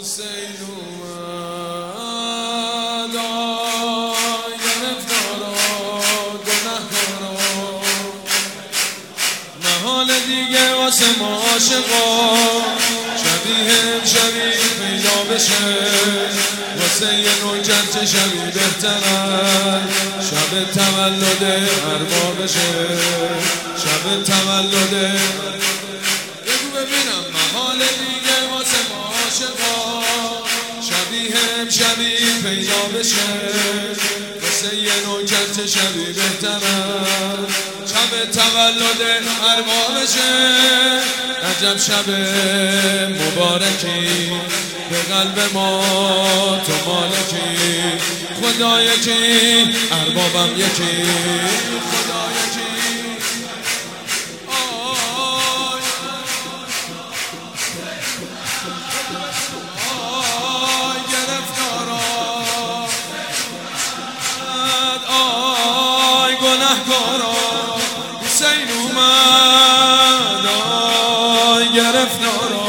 حسین اومد آی گرفتارا گنهکارا محال دیگه واسه ما عاشقا شبیه پیدا بشه واسه یه نوجت چه شبی بهترن شب تولد اربا بشه شب تولد بگو ببینم محال دیگه واسه ما عاشقا شبیه پیدا بشه واسه یه نوجت چه شبی بهترن شب تولد اربا بشه عجب شب مبارکی به قلب ما تو مالکی خدا یکی اربابم یکی خدا یکی آی گرفتارا آی گنهکارا حسین اومد آی گرفتارا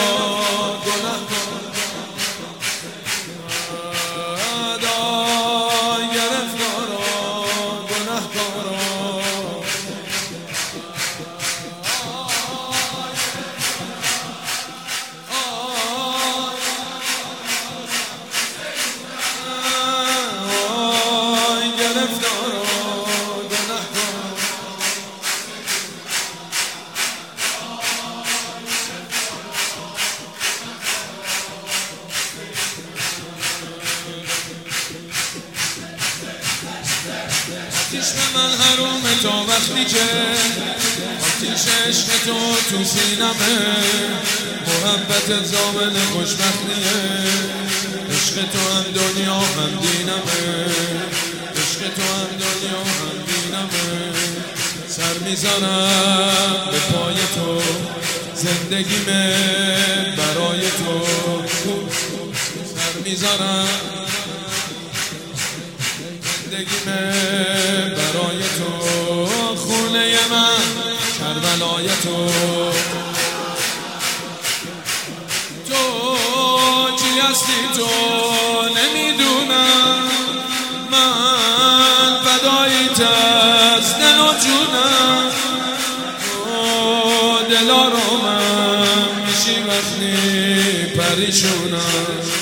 آتیش به من حرومه تا وقتی که آتیش عشق تو سینمه محبت زامن خوشبختیه عشق تو هم دنیا هم دینمه عشق تو هم دنیا هم دینمه سر میذارم به پای تو زندگیمه برای تو سر میذارم زندگیمه برای تو خونه من کربلای تو کی هستی تو نمیدونم من فداییت از دل و جونم دلا رو من میشی وقتی پریشونم